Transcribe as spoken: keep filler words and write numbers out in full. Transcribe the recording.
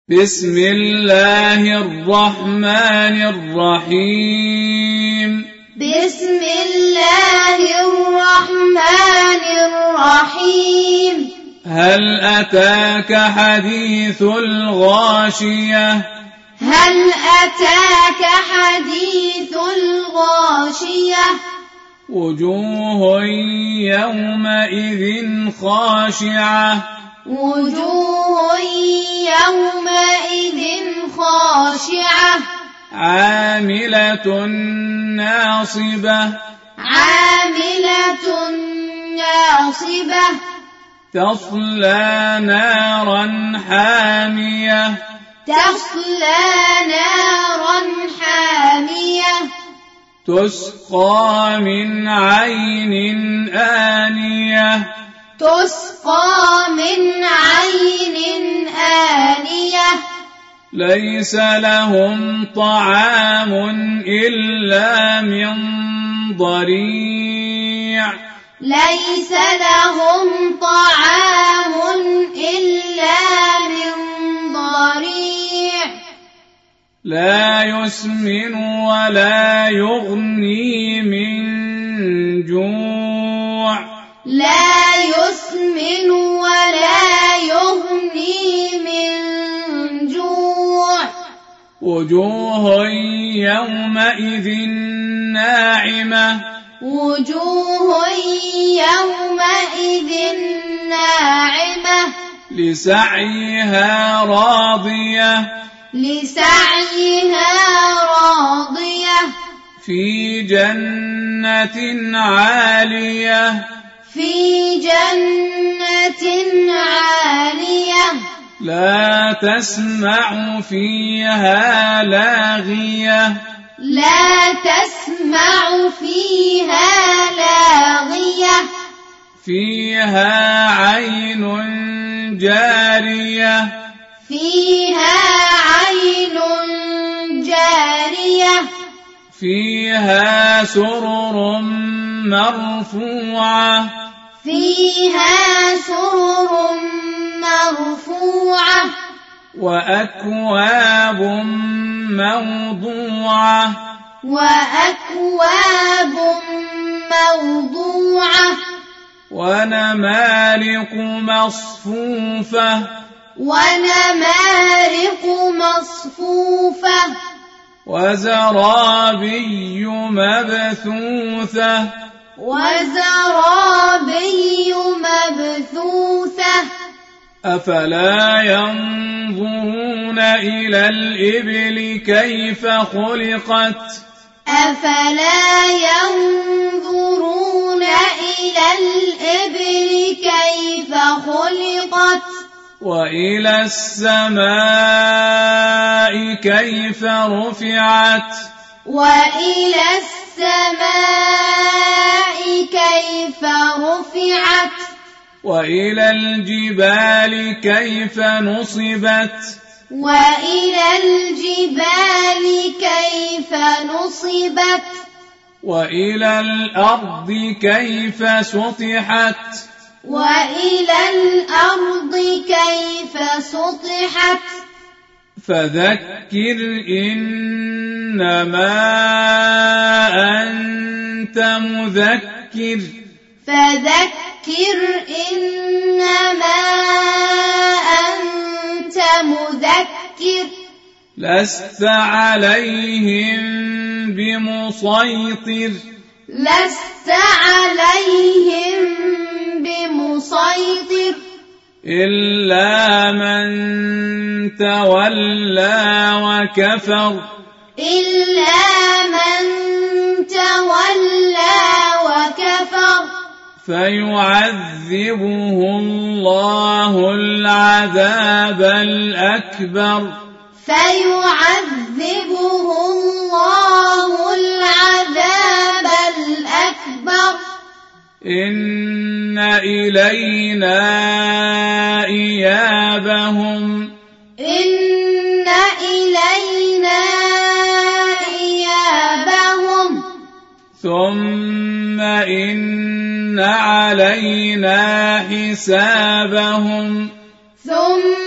بسم الله الرحمن الرحيم بسم الله الرحمن الرحيم هل أتاك حديث الغاشية هل أتاك حديث الغاشية وجوه يومئذ خاشعة وجوه يومئذ خاشعة عاملة ناصبة عاملة ناصبة تصلى نارا حامية تصلى نارا حامية تسقى من عين آنية تسقى من عين آنية ليس لهم طعام إلا من ضريع ليس لهم طعام إلا من ضريع لا يسمن ولا يغني من جوع لا يسمن ولا يغني من جوع وجوه يومئذ ناعمة وجوه يومئذ ناعمة لسعيها راضية لسعيها راضية في جنة عالية في جنة عالية لا تسمع فيها لاغية لا تسمع فيها لاغية فيها عين جارية فيها عين جارية فيها سرر مرفوعة فيها سرر مرفوعة وأكواب موضوعة وأكواب موضوعة ونمارق مصفوفة ونمارق مصفوفة وزرابي مبثوثة وزرابي مبثوثة أفلا ينظرون إلى الإبل كيف خلقت أفلا ينظرون إلى الإبل كيف خلقت وإلى السماء كيف رفعت وإلى السماء كيف رفعت وإلى الجبال كيف نصبت وإلى الجبال كيف نصبت وإلى الأرض كيف سطحت وإلى الأرض كيف سطحت فذكر إنما أنت مذكر فذكر إنما أنت مذكر لست عليهم بمسيطر لست عليهم بمسيطر إلا من تولى وكفر إلا من تولى وكفر فيعذبه الله العذاب الأكبر فيعذبه الله العذاب الأكبر إن إلينا إيابهم إن إلينا إيابهم ثم إن علينا حسابهم ثم